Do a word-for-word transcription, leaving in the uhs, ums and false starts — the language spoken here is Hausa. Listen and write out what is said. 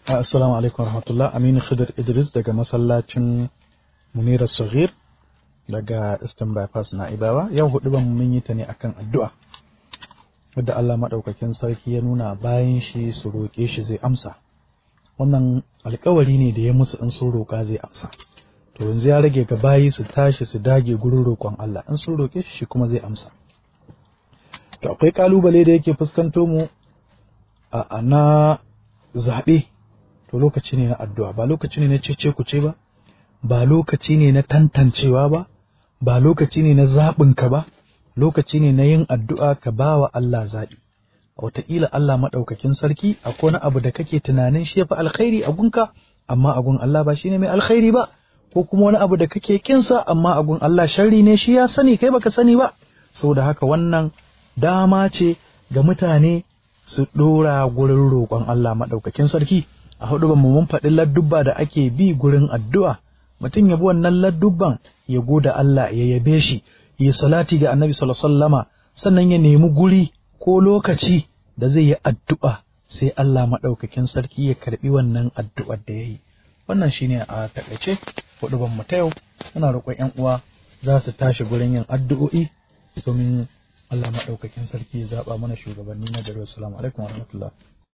Assalamu alaikum warahmatullah. Aminu Khidir Idris daga masallacin Munira Saghir daga Eastern Bypass na Ibawa. Yau hudu ban mun yi ta ne akan addu'a. Wadda Allah madaukakin sarki ya nuna bayan shi su roƙe shi zai amsa. Wannan alƙawari ne da ya musu in sun roƙa zai amsa. To yanzu ya rage ga bayi su tashi su dage gurin roƙon Allah. In sun roƙe shi kuma zai amsa. To akwai kalubale da yake fuskanto mu a na zaɓe. To lokaci ne na addu'a, ba lokaci ne na cece kuce ba, ba lokaci ne na tantancewa ba, ba lokaci ne na zaɓinka ba, lokaci ne na yin addu'a ka ba wa Allah zaɓi. Wataƙila Allah maɗaukakin sarki akwai wani abu da kake tunanin shi ya fi alkhairi a gunka, amma a gun Allah ba shi ne mai alkhairi ba, ko kuma wani abu da kake kinsa amma a gun Allah sharri ne shi ya sani kai baka sani ba. Saboda haka wannan dama ce ga mutane su ɗora gurin roƙon Allah maɗaukakin sarki. A hudu mu mun faɗi ladubba da ake bi gurin addu'a, mutum ya bi wannan ladubban ya goda Allah ya yabe shi, ya salati ga Annabi sallallahu alaihi wasallama, sannan ya nemi guri ko lokaci da zai yi addu'a sai Allah maɗaukakin sarki ya karɓi wannan addu'ar da ya yi. Wannan shine a taƙaice hudu mu ta yau. Muna roƙon ƴan uwa za su tashi gurin yin addu'o'i domin Allah maɗaukakin sarki ya zaɓa mana shugabanni na gari. Assalamu alaikum warahmatullahi.